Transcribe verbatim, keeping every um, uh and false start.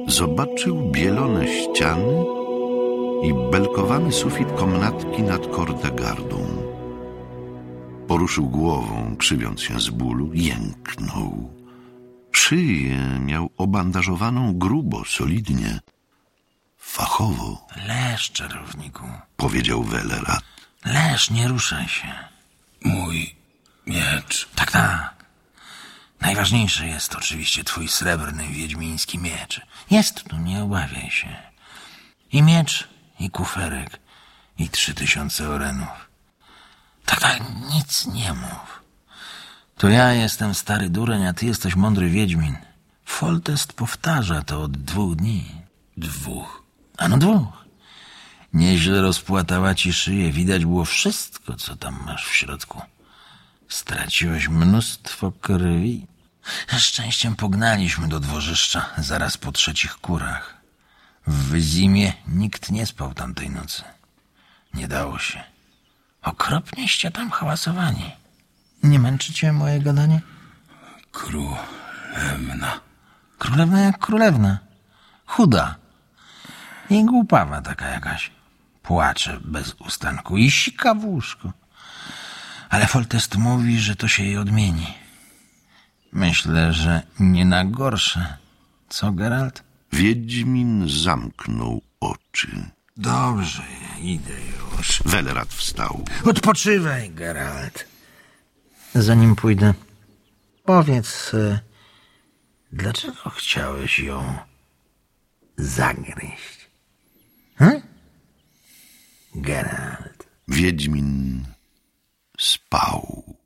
zobaczył bielone ściany i belkowany sufit komnatki nad Kordegardą. Poruszył głową, krzywiąc się z bólu, jęknął. Szyję miał obandażowaną grubo, solidnie, fachowo. Leż, czarowniku, powiedział Welerat. Leż, nie ruszaj się. Mój miecz. Tak, tak. Najważniejszy jest oczywiście twój srebrny wiedźmiński miecz. Jest tu, nie obawiaj się. I miecz, i kuferek, i trzy tysiące orenów. Tak, tak, nic nie mów. To ja jestem stary dureń, a ty jesteś mądry wiedźmin. Foltest powtarza to od dwóch dni. Dwóch. A no dwóch. Nieźle rozpłatała ci szyję. Widać było wszystko, co tam masz w środku. Straciłeś mnóstwo krwi. Z szczęściem pognaliśmy do dworzyszcza zaraz po trzecich kurach. W Wyzimie nikt nie spał tamtej nocy. Nie dało się. Okropnieście tam hałasowani. Nie męczycie moje gadanie? Królewna. Królewna jak królewna. Chuda. I głupawa taka jakaś. Płacze bez ustanku i sika w łóżku. Ale Foltest mówi, że to się jej odmieni. Myślę, że nie na gorsze. Co, Geralt? Wiedźmin zamknął oczy. Dobrze, idę już. Welerat wstał. Odpoczywaj, Geralt. Zanim pójdę, powiedz, dlaczego chciałeś ją zagryźć? Hm? Geralt. Wiedźmin spał.